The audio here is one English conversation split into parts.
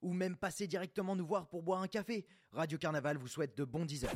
ou même passer directement nous voir pour boire un café. Radio Carnaval vous souhaite de bons 10 heures.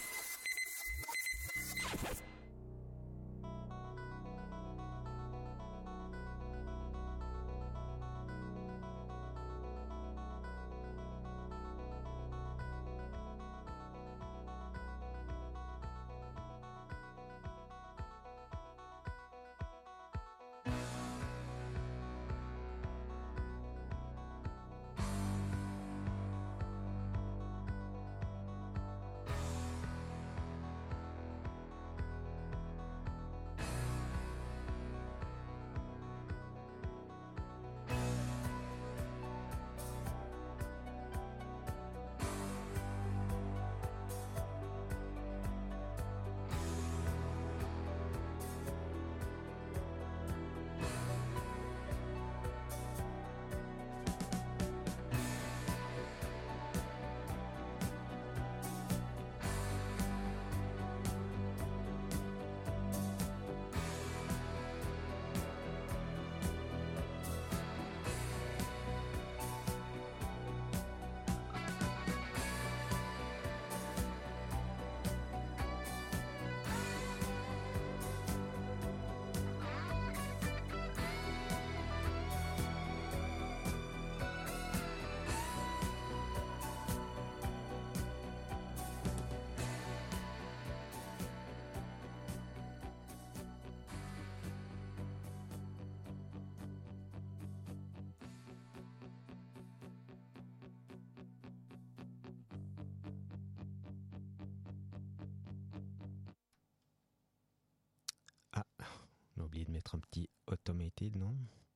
Ah, on a oublié de mettre un petit automated, non?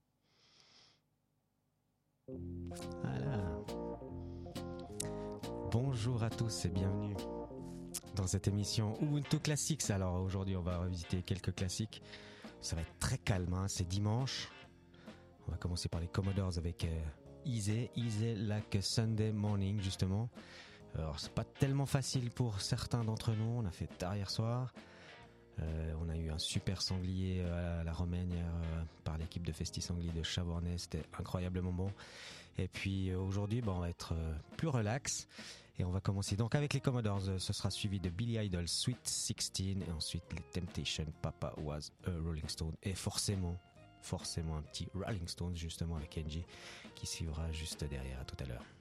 Voilà. Bonjour à tous et bienvenue dans cette émission Ubuntu Classics. Alors aujourd'hui on va revisiter quelques classiques. Ça va être très calme, hein. C'est dimanche. On va commencer par les Commodores avec Easy Like a Sunday Morning justement. Alors c'est pas tellement facile pour certains d'entre nous, on a fait tard hier soir. On a eu un super sanglier à la romaine hier, par l'équipe de Festi Sanglier de Chavornay, c'était incroyablement bon. Et puis aujourd'hui on va être plus relax et on va commencer donc avec les Commodores. Ce sera suivi de Billy Idol Sweet 16 et ensuite les Temptations Papa Was a Rolling Stone et forcément un petit Rolling Stones justement avec Angie qui suivra juste derrière. À tout à l'heure.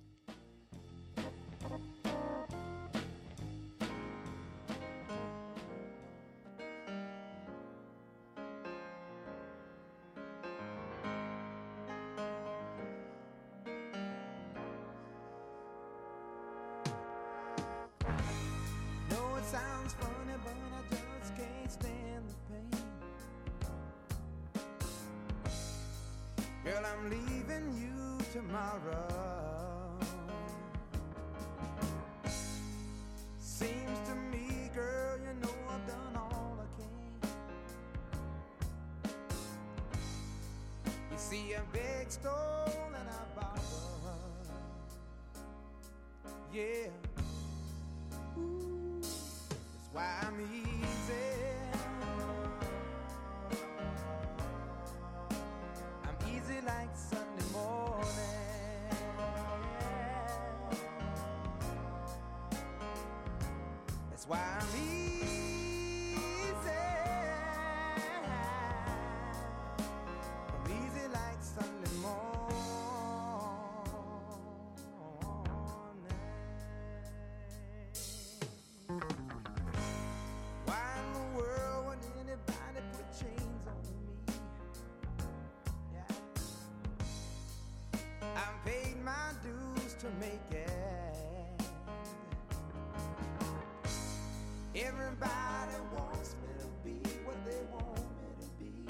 Everybody wants me to be what they want me to be.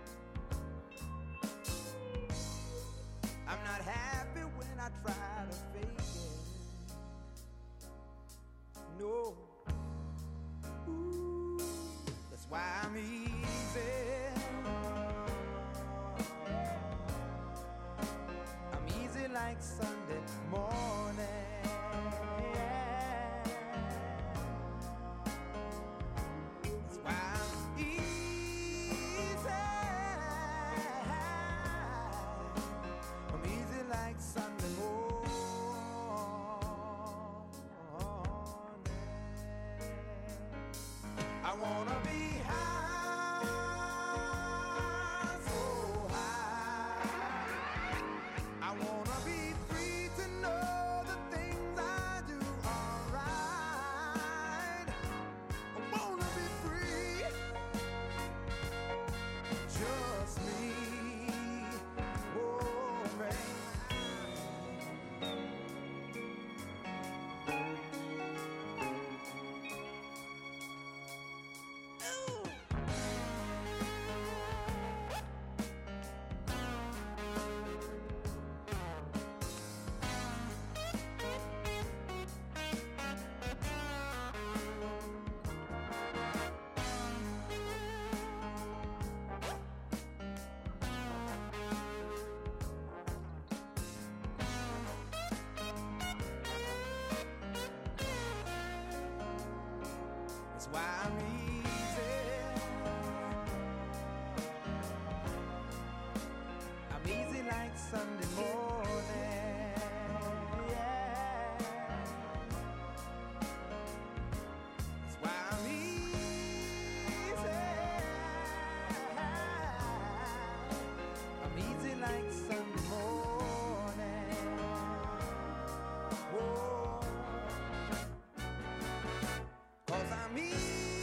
I'm not happy when I try to fake it. No. Ooh, that's why I'm easy. I'm easy like Sunday morning. Sunday morning. wanna be high, so high. I wanna be free to know the things I do are right. I wanna be free, just me. Oh, man. That's why I'm easy. I'm easy like Sunday morning. Yeah. That's why I'm easy. I'm easy like Sunday morning. Whoa. 'Cause I'm easy.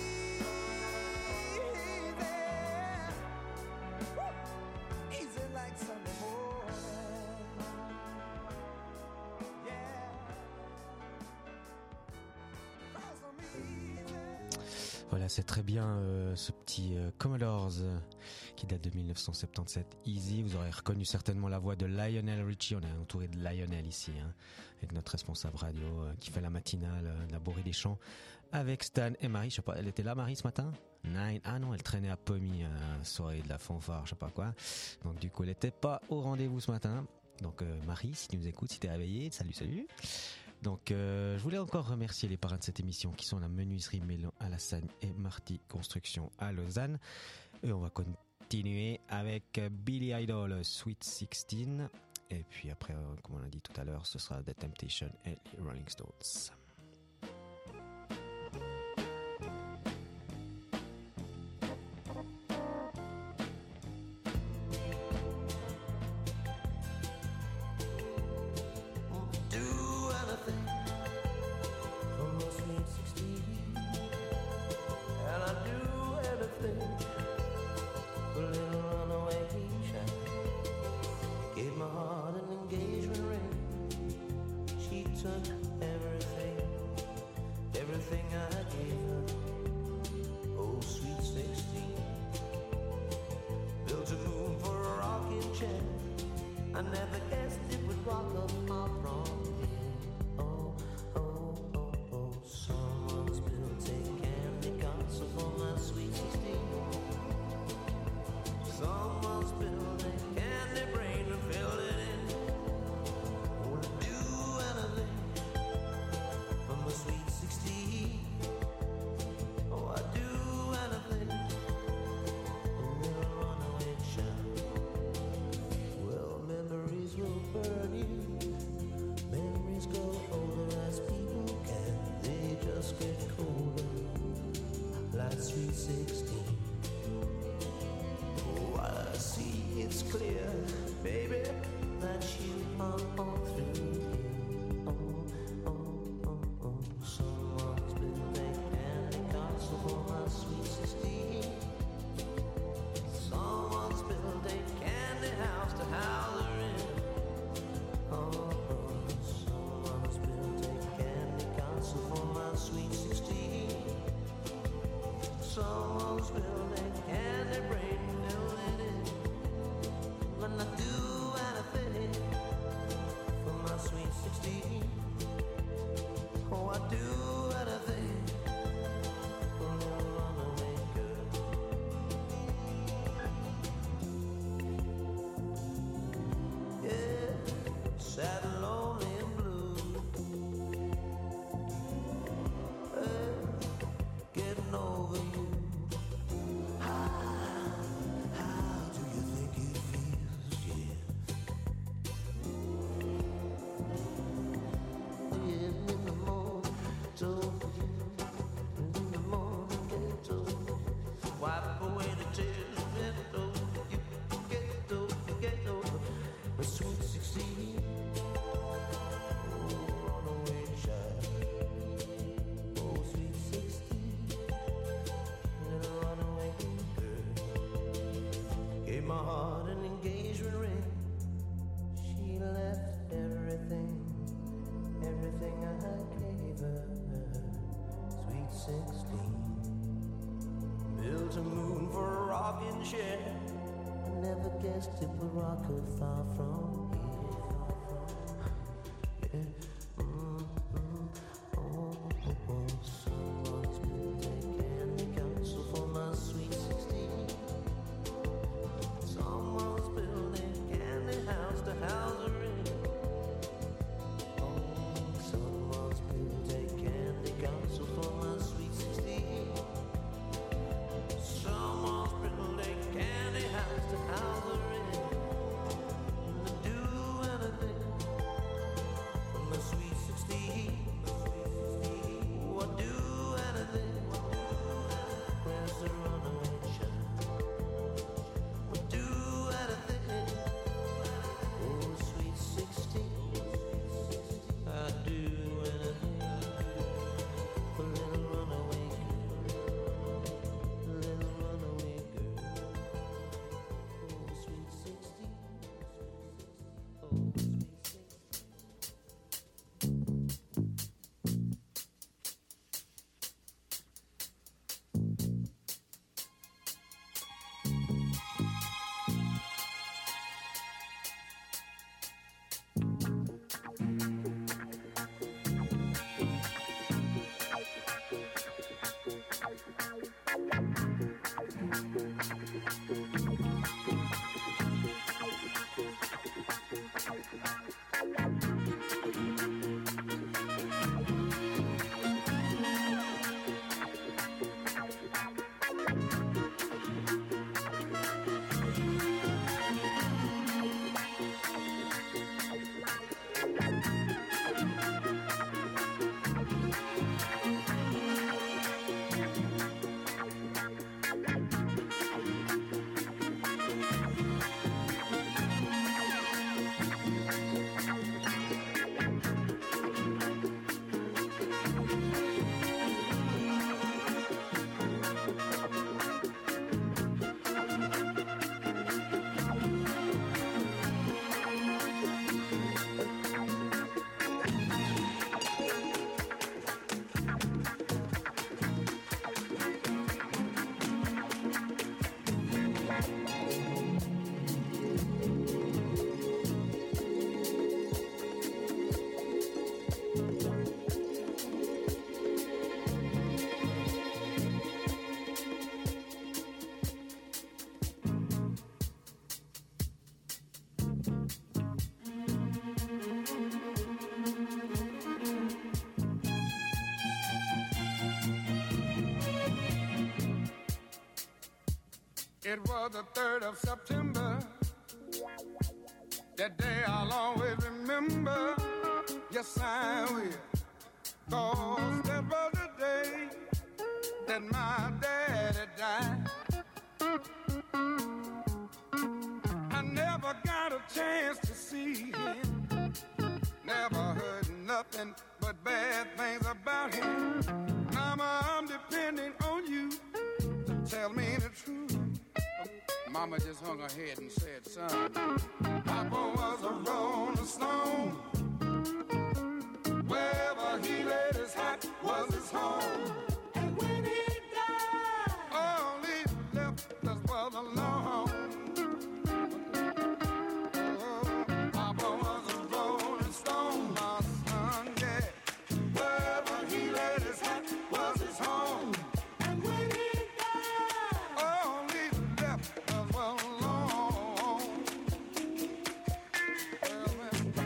Woo. Easy like Sunday morning. Yeah. 'Cause I'm easy. Voilà, c'est très bien ce petit Commodores qui date de 1977. Easy, vous aurez reconnu certainement la voix de Lionel Richie. On est entouré de Lionel ici, hein, avec notre responsable radio qui fait la matinale, la bourrée des champs, avec Stan et Marie. Je sais pas, elle était là, Marie, ce matin? Nine. Ah non, elle traînait à Pommy, soirée de la fanfare, je sais pas quoi. Donc du coup, elle était pas au rendez-vous ce matin. Donc Marie, si tu nous écoutes, si t'es réveillée, salut. Donc je voulais encore remercier les parrains de cette émission qui sont la menuiserie Mélon à La Sagne et Marty Construction à Lausanne. Et on va continuer avec Billy Idol, Sweet 16. Et puis après, comme on a dit tout à l'heure, ce sera The Temptation et les Rolling Stones. Do anything for my sweet 16. And I do anything for a little runaway child. Gave my heart an engagement ring. She took everything, everything I gave her. Oh, sweet 16. Built a moon for a rocking chair. I never guessed it would rock up my prom here. Oh, oh, oh, oh. Someone's built a candy castle for my sweet 16. Someone's built a candy brain and filled it in. Would do anything for my sweet 16. Oh, I'd do anything. A little runaway child. Well, memories will burn you. Memories grow older as people can. They just get colder, like sweet 16. Oh, I see it's clear, baby, that you are all through here. Oh, oh, oh, oh. Someone's built a candy castle for my sweet 16. Someone's built a candy house to house her in. Oh, oh, someone's built a candy castle for my sweet 16. Someone's built a candy brain, filled it in. When I do anything for my sweet 16. Oh, I do anything for a little runaway girl. Yeah, sad and lonely and blue. Getting over you. How do you think it feels? Yeah. could far from here. Someone's been taking the counsel for my sweet 16. Someone's building a candy house to house her in. Someone's been taking the counsel for my sweet 16. Someone's building a candy house to house her in. Do anything for my sweet 16. Or do anything. Where's the runaway child? Or do anything. Oh, sweet 16. I'd do anything for little runaway girl. Little runaway girl. Oh, sweet 16. Oh, sweet 16. It was the 3rd of September. That day I'll always remember. Yes, I will. 'Cause that was the day that my daddy died. I never got a chance to see him. Never heard nothing but bad things about him. Mama, I'm depending on you to tell me the truth. Mama just hung her head and said, son, Papa was a rolling stone. Wherever he laid his hat was his home. And when he died, all he left us was alone. Oh, Papa was a rolling stone, my son, yeah. Wherever he laid his hat was his home. And when he died, all he left us was alone. Well,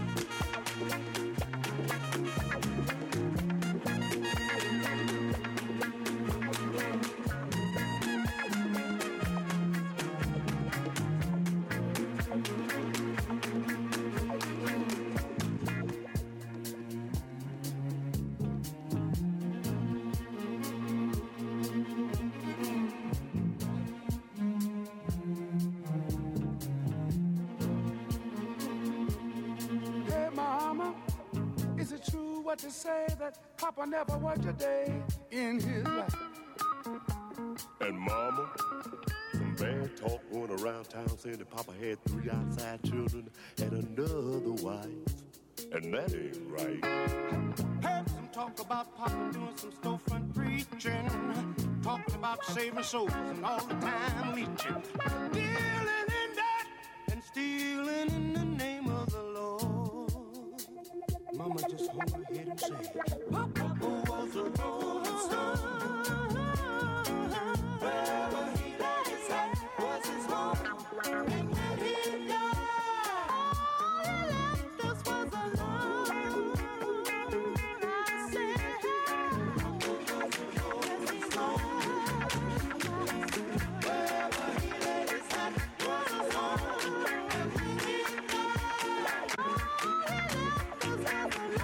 hey, Mama, is it true what they say that Papa never worked a day in his life? And Mama, some bad talk going around town saying that Papa had 3 outside children and another wife. And that ain't right. Heard some talk about Papa doing some storefront preaching, talking about saving souls and all the time leeching, dealing in that and stealing in the name of the Lord. Mama just hung her head and said, Papa was a rolling stone. Wherever he laid his hat was his home. And when he died, all he left us was alone. I said, Papa was a rolling stone. Wherever he laid his hat was his home. And when he died, all he left us was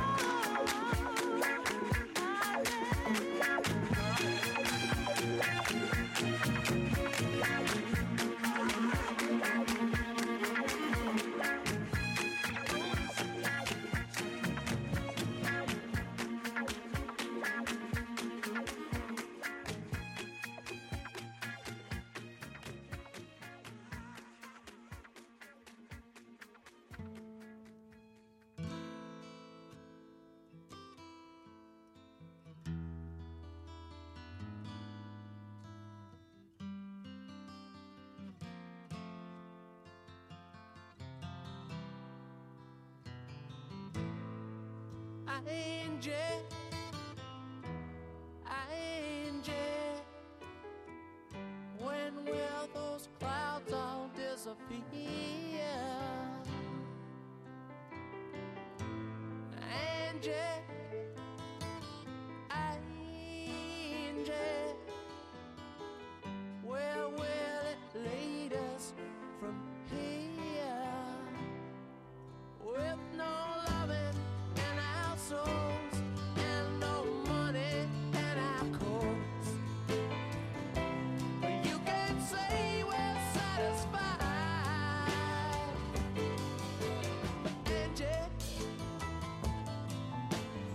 Angie, Angie, when will those clouds all disappear? Angie, Angie, where will it lead us from here? With no loving in our souls and no money in our coats, you can't say we're satisfied. Angie,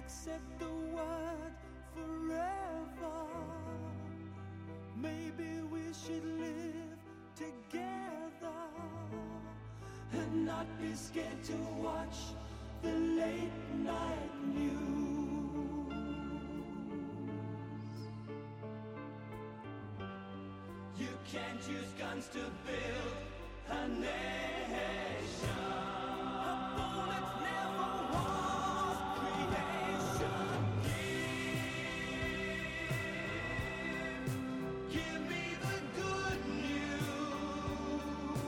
accept the word forever, maybe we should live together and not be scared to watch the late night news. You can't use guns to build a nation. A bullet never was creation. Give me the good news.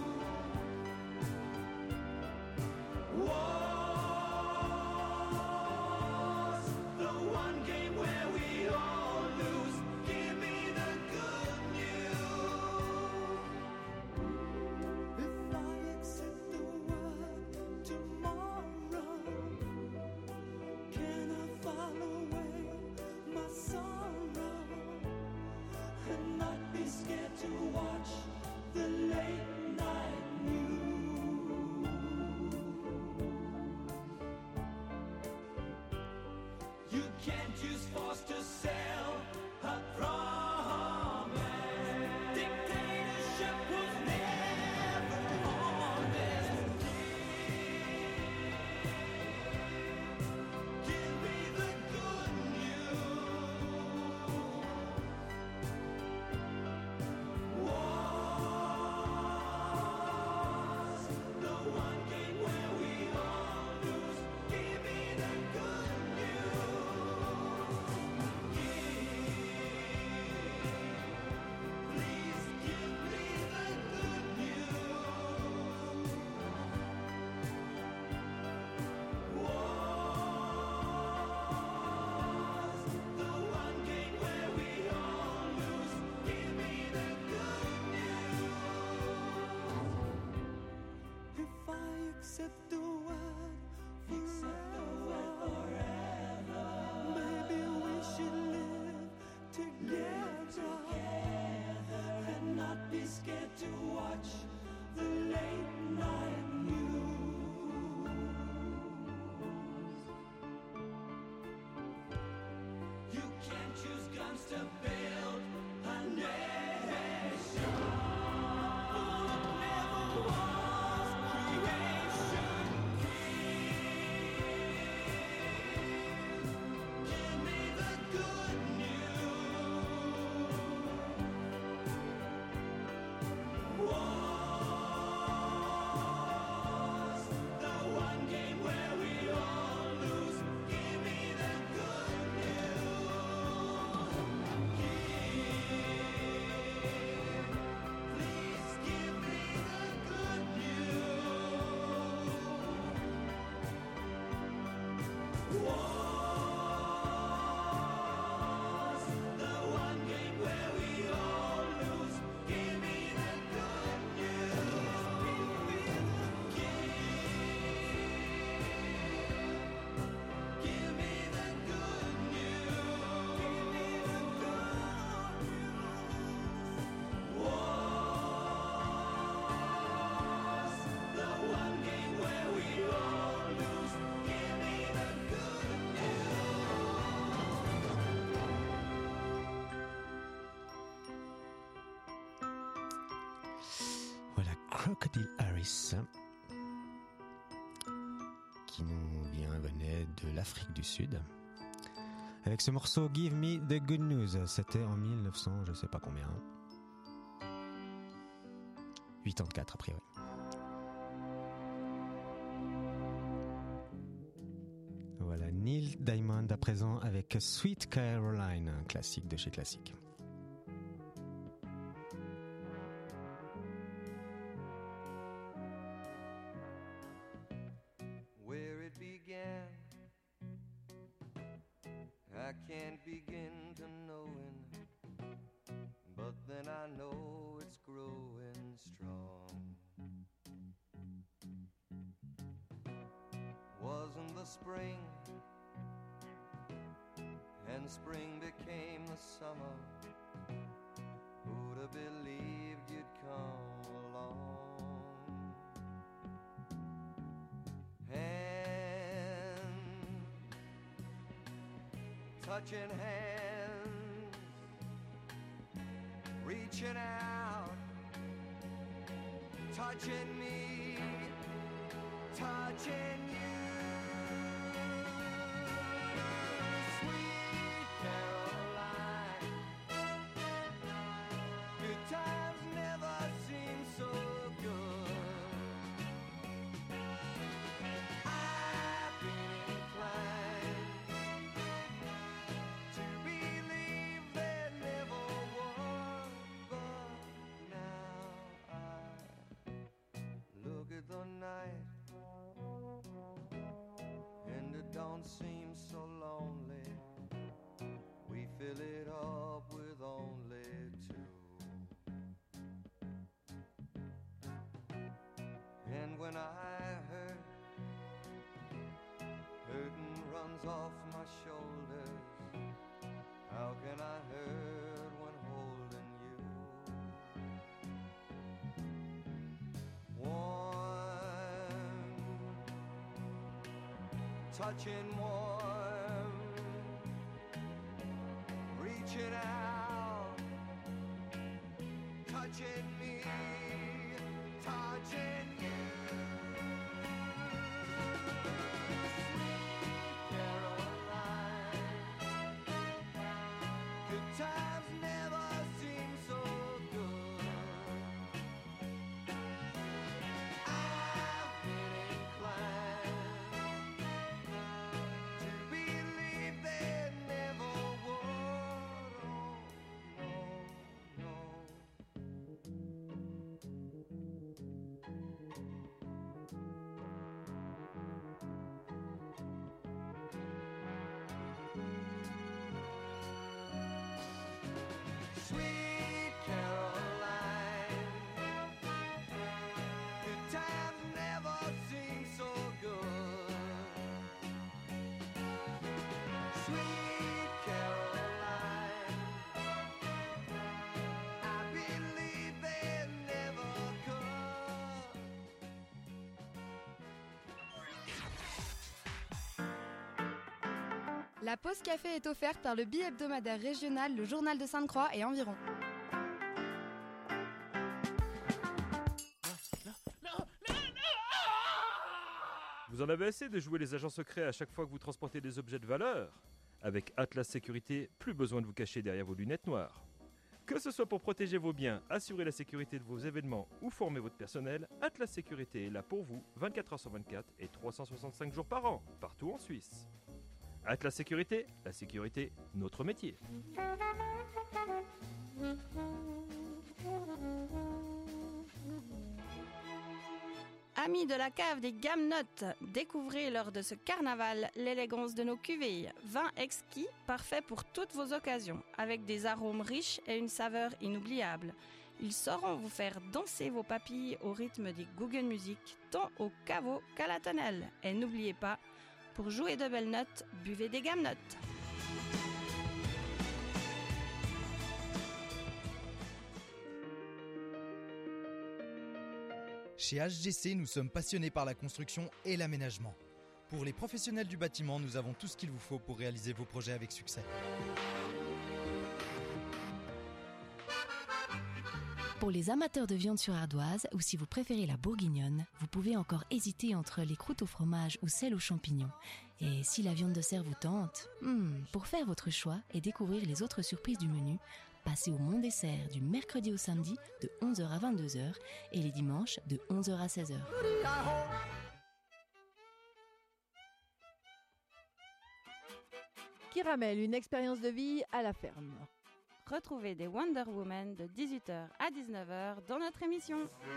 War's the one game where we all lose. Give me the good news. If I accept the word tomorrow, can I file away my sorrow and not be scared to watch the late night news? You can't use force to sell a promise. Dictatorship was never honest. Give me the good news. War's the one game where we all lose. Give me the good news. Please give me the good news. War's the one game where we all lose. Give me the good news. If I accept the word forever, maybe we should live together and not be scared to watch the late night news. You can't use guns to build a nation. Bullet never was creation. Give me the good news. War's the one game where we all lose. Give me the good news. Please give me the good news. War's the one game where we all lose. Give me the good news. Give me the good news. War's the one game where we all lose. Give me the good Voilà, Crocodile Harris, qui venait de l'Afrique du Sud, avec ce morceau Give Me the Good News. C'était en 1900, je sais pas combien, 84 a priori. Voilà, Neil Diamond à présent avec Sweet Caroline, un classique de chez Classique. Where it began, I can't begin to knowing, but then I know it's growing strong. Wasn't the spring, and spring became the summer. Who'd have believed you'd come along? And touching hands, reaching out, touching me, touching you. Sweet Caroline, good times never seem so good. I've been inclined to believe there never was, but now I look at the night and it don't seem so lonely. We fill it up with only two. And when I hurt, hurting runs off my shoulders. How can I hurt when holding you? Warm, touching warm, reaching out, touching me, touching you. Sweet Caroline, good times never seem so good. I've been inclined to believe there never was. Oh, no, no. Sweet Caroline, good times never seem so good. Sweet Caroline, I believe they never could. La pause café est offerte par le bi-hebdomadaire régional Le Journal de Sainte-Croix et environ. Vous en avez assez de jouer les agents secrets à chaque fois que vous transportez des objets de valeur? Avec Atlas Sécurité, plus besoin de vous cacher derrière vos lunettes noires. Que ce soit pour protéger vos biens, assurer la sécurité de vos événements ou former votre personnel, Atlas Sécurité est là pour vous 24 heures sur 24 et 365 jours par an, partout en Suisse. Atlas Sécurité, la sécurité, notre métier. Amis de la cave des Gamnottes, découvrez lors de ce carnaval l'élégance de nos cuvées. Vin exquis, parfait pour toutes vos occasions, avec des arômes riches et une saveur inoubliable. Ils sauront vous faire danser vos papilles au rythme des Guggen Music, tant au caveau qu'à la tonnelle. Et n'oubliez pas, pour jouer de belles notes, buvez des Gamnottes. Chez HGC, nous sommes passionnés par la construction et l'aménagement. Pour les professionnels du bâtiment, nous avons tout ce qu'il vous faut pour réaliser vos projets avec succès. Pour les amateurs de viande sur ardoise, ou si vous préférez la bourguignonne, vous pouvez encore hésiter entre les croûtes au fromage ou celles aux champignons. Et si la viande de cerf vous tente, pour faire votre choix et découvrir les autres surprises du menu, passez au Mont des Cerfs du mercredi au samedi de 11h à 22h et les dimanches de 11h à 16h. Kiramel, une expérience de vie à la ferme. Retrouvez des Wonder Woman de 18h à 19h dans notre émission.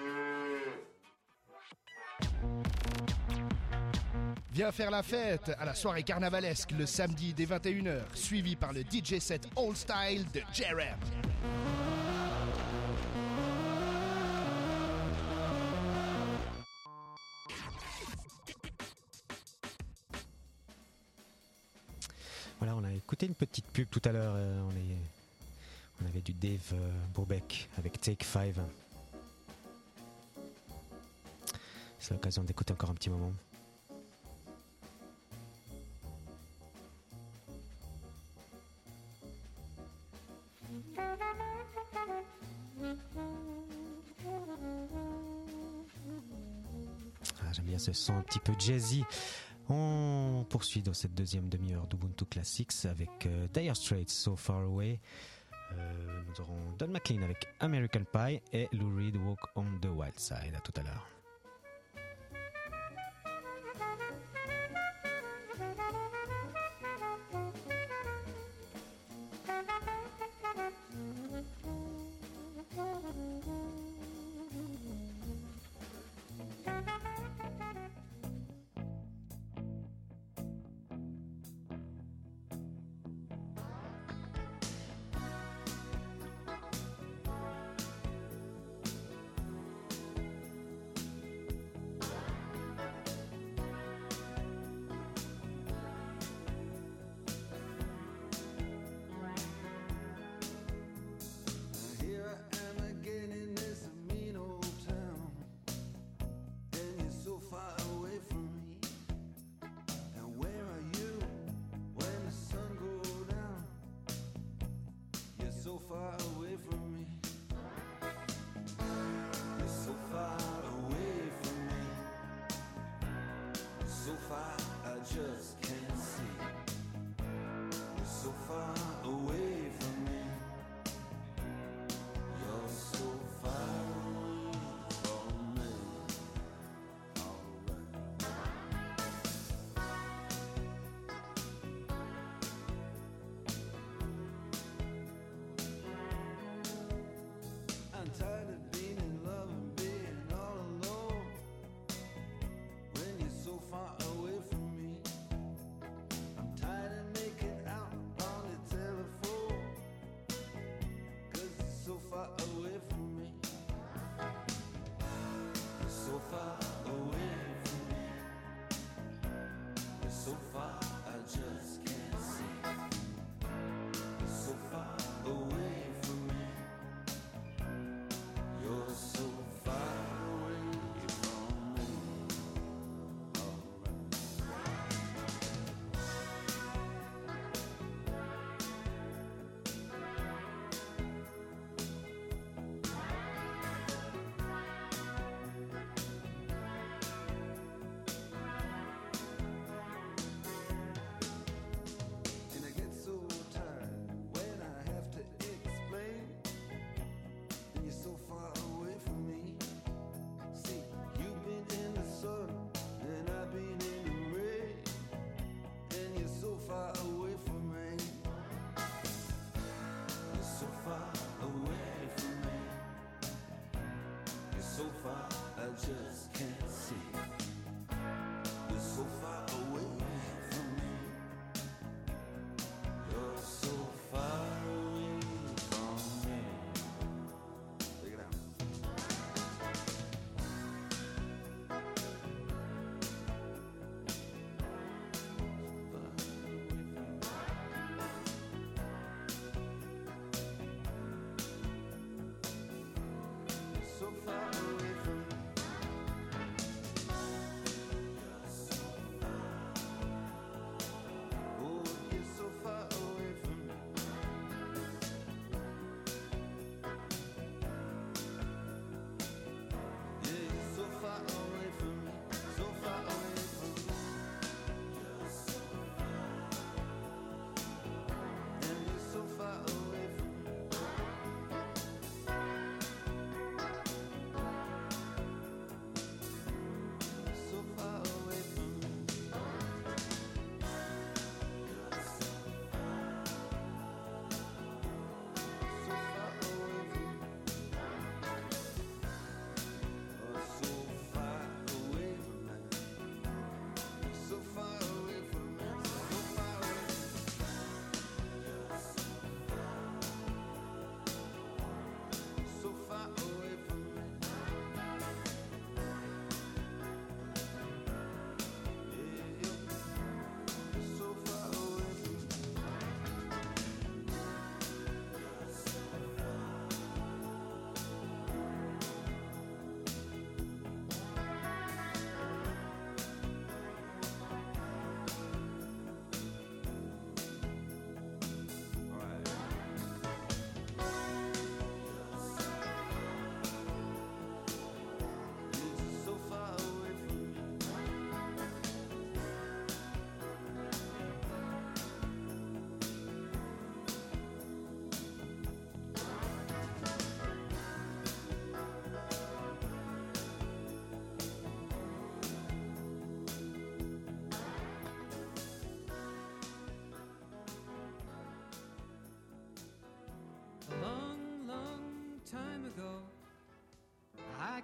Viens faire la fête à la soirée carnavalesque le samedi dès 21h, suivi par le DJ set Old Style de Jerem. Voilà, on a écouté une petite pub tout à l'heure. On avait du Dave Brubeck avec Take 5. C'est l'occasion d'écouter encore un petit moment. J'aime bien ce son un petit peu jazzy. On poursuit dans cette deuxième demi-heure d'Ubuntu Classics avec Dire Straits, So Far Away. Nous aurons Don McLean avec American Pie et Lou Reed, Walk on the Wild Side. À tout à l'heure.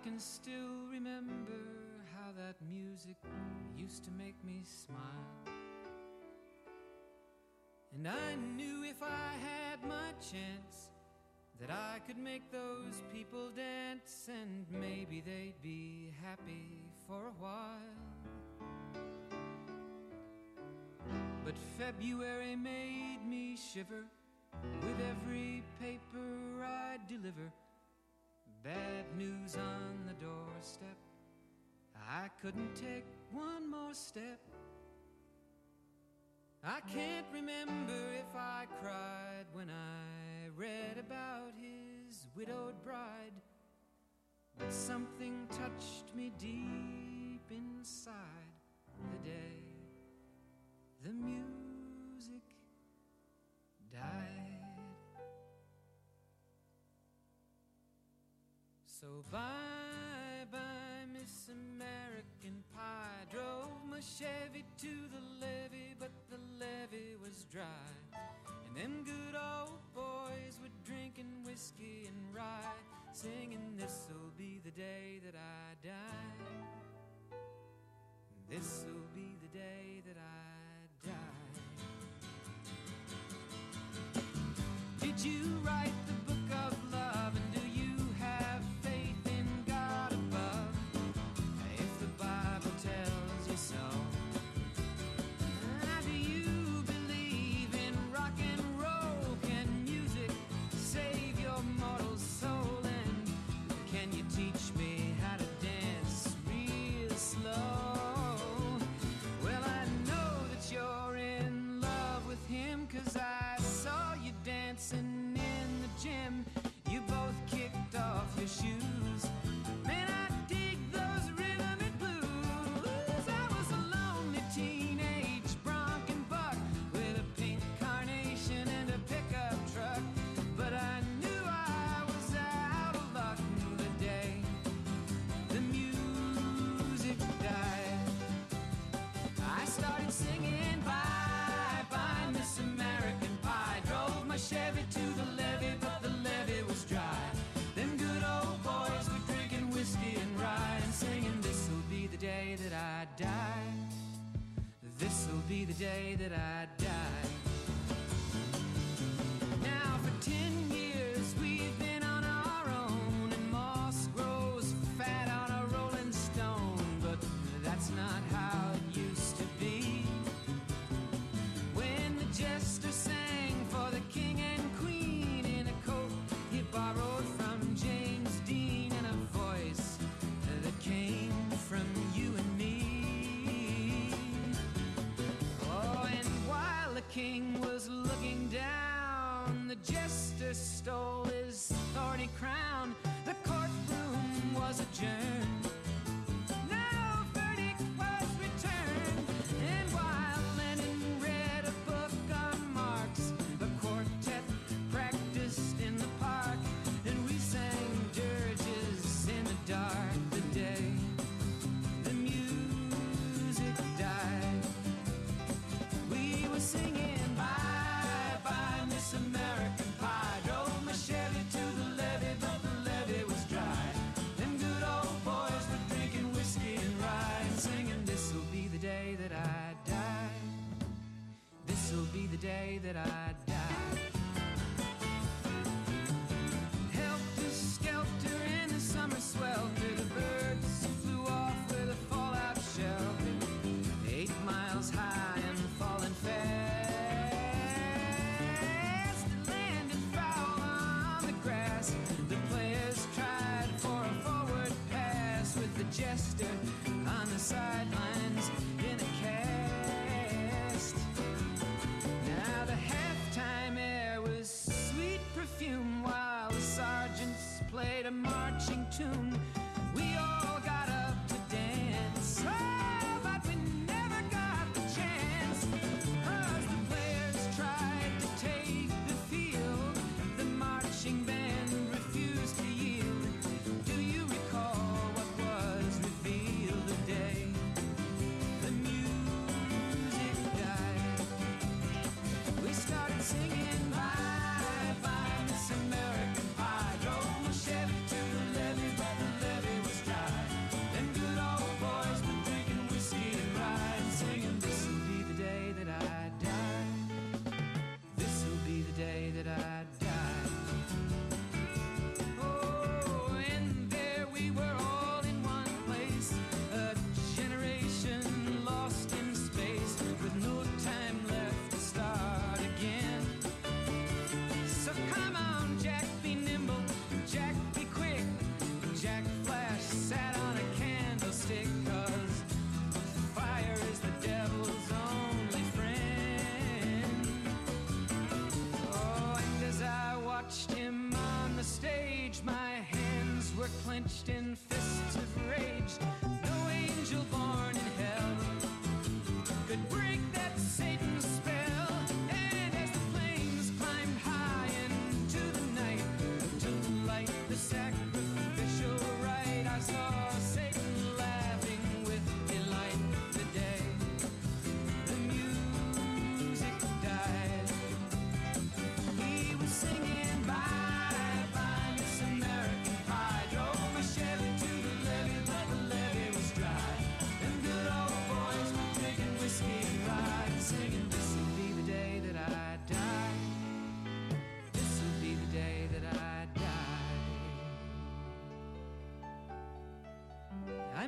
can still remember how that music used to make me smile. And I knew if I had my chance that I could make those people dance, and maybe they'd be happy for a while. But February made me shiver with every paper I deliver. Bad news on the doorstep. I couldn't take one more step. I can't remember if I cried when I read about his widowed bride, but something touched me deep inside the day the music died. So bye-bye, Miss American Pie. Drove my Chevy to the levee, but the levee was dry. And them good old boys were drinking whiskey and rye, singing, this'll be the day that I die. This'll be the day that I die. Did you write the book of love, and do you have faith in God above? If the Bible tells you so. Do you believe in rock and roll? Can music save your mortal soul? And can you teach me how to dance real slow? Well, I know that you're in love with him, 'cause I saw you dancing in the gym. You both kicked off your shoes. Man, I dig those rhythm and blues. I was a lonely teenage bronc and buck with a pink carnation and a pickup truck, but I knew I was out of luck the day the music died. I started singing bye-bye, Miss American Pie. Drove my Chevy to the levee, but the levee was dry. Them good old boys were drinking whiskey and rye and singing, this'll be the day that I die. This'll be the day that I die. Now for 10 years we've been on our own, and moss grows fat on a rolling stone, but that's not how it used to be. When the jester sang for the king and queen in a coat he borrowed from James Dean, and a voice that came from you and me. Oh, and while the king was looking down, the jester stole his thorny crown. The courtroom was adjourned. No verdict was returned. And while Lenin read a book on Marx, the quartet practiced in the park, and we sang dirges in the dark the day the music died. We were singing bye-bye, Miss American Pie. Drove my Chevy to the levee, but the levee was dry. Them good old boys were drinking whiskey and rye and singing, this'll be the day that I die. This'll be the day that I die. Helter skelter in the summer swelter, the birds flew off with a fallout shelter. 8 miles high and falling fast. It landed foul on the grass. The players tried for a forward pass, with the jester on the sidelines in a cast. Now the halftime air was sweet perfume, while the sergeants played a marching tune. We all got up to dance, oh, but we never got the chance, 'cause the players tried to take the field. The marching band refused to yield. Do you recall what was revealed today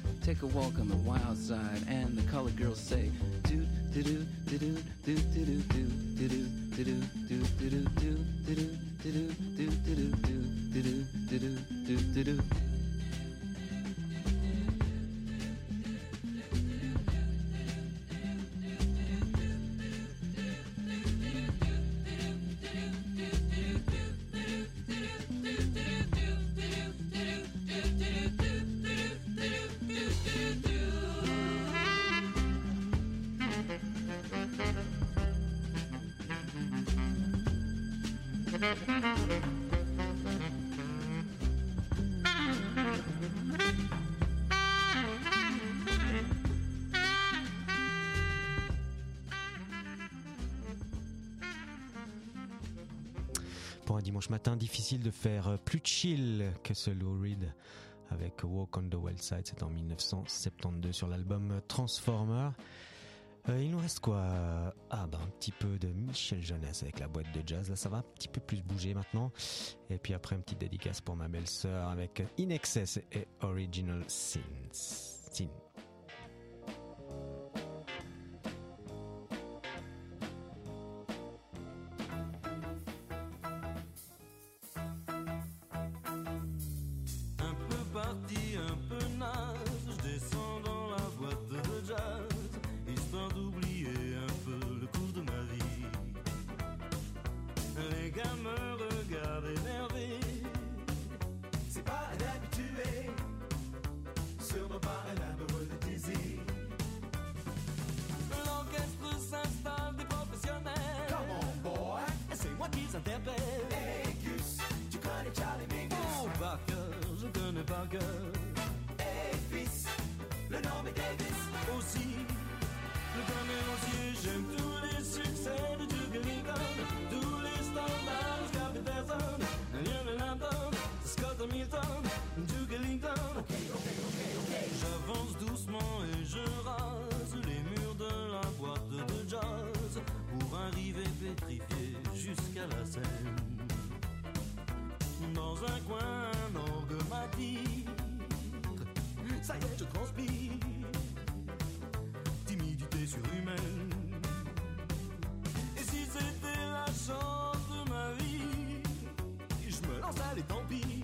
Take a walk on the wild side, and the colored girls say, do do do do do do do do do do do do do do do do do. Pour un dimanche matin, difficile de faire plus chill que ce Lou Reed avec Walk on the Wild Side, c'est en 1972 sur l'album Transformer. Il nous reste quoi? Un petit peu de Michel Jonas avec la boîte de jazz, là ça va un petit peu plus bouger maintenant. Et puis après une petite dédicace pour ma belle-sœur avec In Excess et Original Sin. Un peu parti, un peu naze, je descends dans la boîte de jazz, histoire d'oublier un peu le cours de ma vie. Les gars me regardent énervés, c'est pas un habitué, sûrement pas un amoureux de désir. L'orchestre s'installe des professionnels. Come on boy, c'est moi qui s'interpelle. Hey Gus, tu connais Charlie Mingus? Oh par cœur, je connais par cœur. Hey fils, le nom est Davis. Aussi, le camérancier, j'aime tous les succès de Duke Ellington, tous les standards, Scott Peterson, Lionel Hampton, Scott Hamilton, Duke Ellington. J'avance doucement et je rase les murs de la boîte de jazz pour arriver pétrifié jusqu'à la scène. Dans un coin, un orgue m'attire. Ça y est, je transpire. Timidité surhumaine. Et si c'était la chance de ma vie, je me lance, allez, tant pis.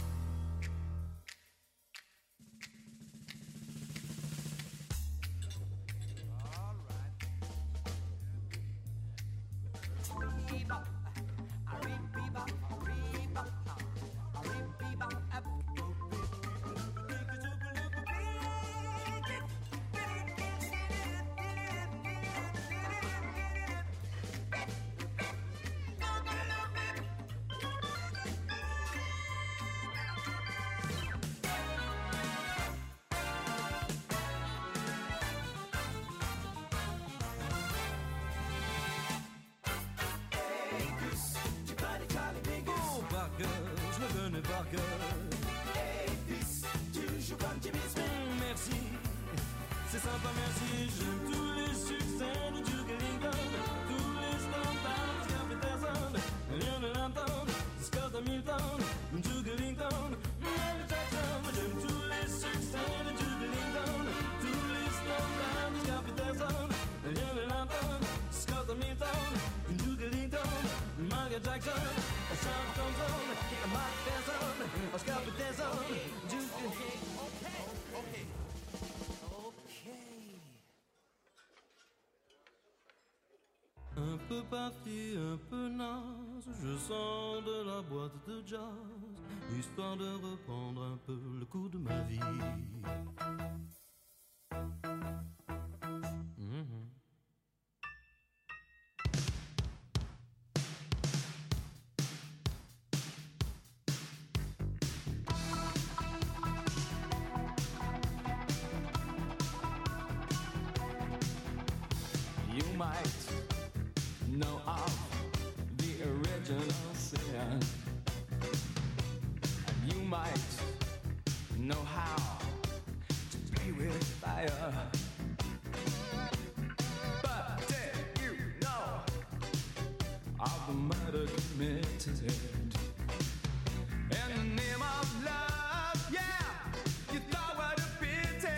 Je le connais par cœur. Hey fils, tu joues comme Jimmy Smith. Merci, c'est sympa, merci. J'aime tous les succès de Duke Ellington, tous les standards, Scott Peterson, Lionel Hampton, Scott Hamilton, Duke Ellington, Michael Jackson. J'aime tous les succès de Duke Ellington, tous les standards, Scott Peterson, Lionel Hampton, Scott Hamilton, Duke Ellington, Michael Jackson. Un peu parti, un peu naze, je sors de la boîte de jazz, histoire de reprendre un peu le coup de ma vie. You might know of the original sin. And you might know how to play with fire. But did you know of the murder committed in the name of love? Yeah, you thought what a pity.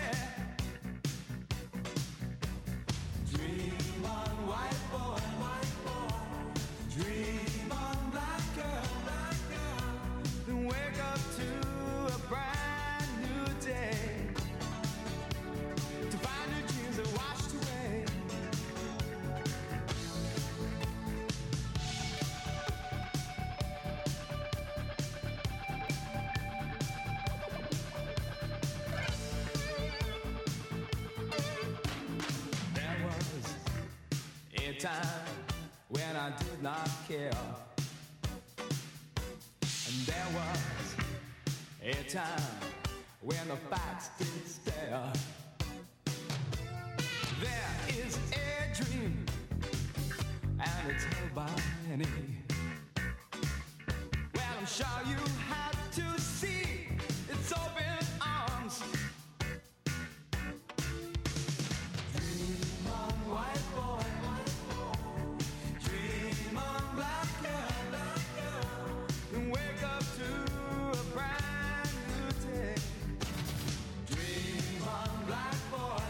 time when I did not care. And there was a time when the facts did stare. There is a dream, and it's held by many. Well, I'm sure you have to see its open arms. Dream on, white boy. Dream on, black girl. And wake up to a brand new day. Dream on, black boy.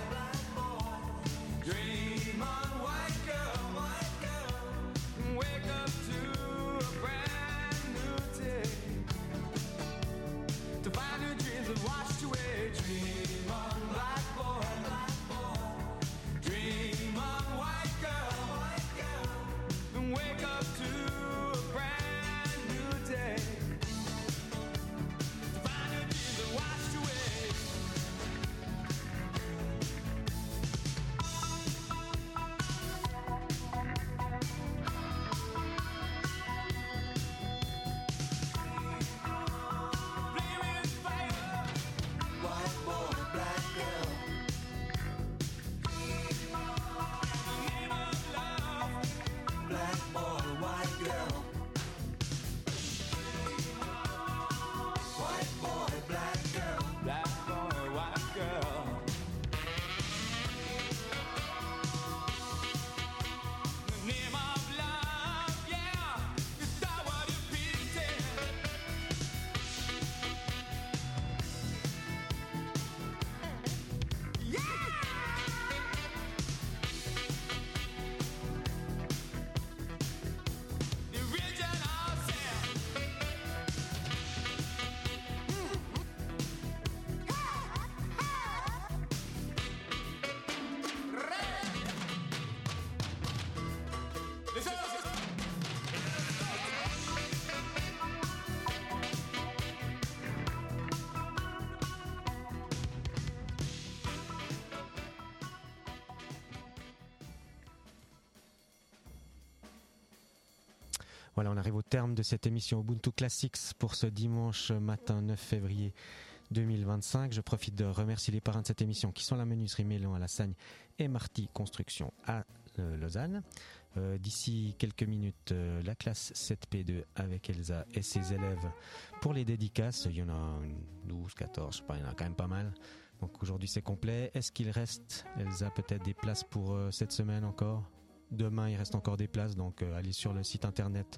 Dream on, white girl. And wake up to a brand new day. To find your dreams have washed away. Dream on, black boy. Dream on, white girl. And wake up to a brand new day. To find your dreams have washed away. Flaming fire. White boy, black girl. The name of love. Black boy, white girl. White boy, black girl. Black boy, white girl. The name of love, yeah. Is that what it painted? Yeah! The original sound. Voilà, on arrive au terme de cette émission Ubuntu Classics pour ce dimanche matin 9 février 2025. Je profite de remercier les parrains de cette émission qui sont la menuiserie Mélan à La Sagne et Marty Construction à Lausanne. D'ici quelques minutes, la classe 7P2 avec Elsa et ses élèves pour les dédicaces. Il y en a 12, 14, je sais pas, il y en a quand même pas mal. Donc aujourd'hui c'est complet. Est-ce qu'il reste, Elsa, peut-être des places pour cette semaine encore ? Demain, il reste encore des places, donc allez sur le site internet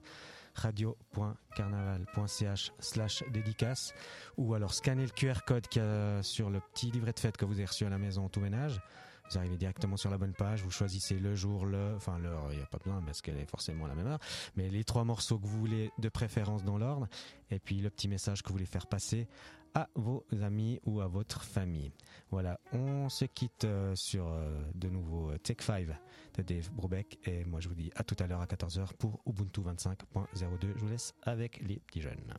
radio.carnaval.ch/dédicace ou alors scannez le QR code qu'il y a sur le petit livret de fête que vous avez reçu à la maison tout ménage. Vous arrivez directement sur la bonne page, vous choisissez le jour, enfin l'heure, il n'y a pas besoin parce qu'elle est forcément à la même heure, mais les 3 morceaux que vous voulez de préférence dans l'ordre, et puis le petit message que vous voulez faire passer à vos amis ou à votre famille. Voilà, on se quitte sur de nouveau Take 5 de Dave Brubeck, et moi je vous dis à tout à l'heure à 14h pour Ubuntu 25.02. Je vous laisse avec les petits jeunes.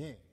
ね。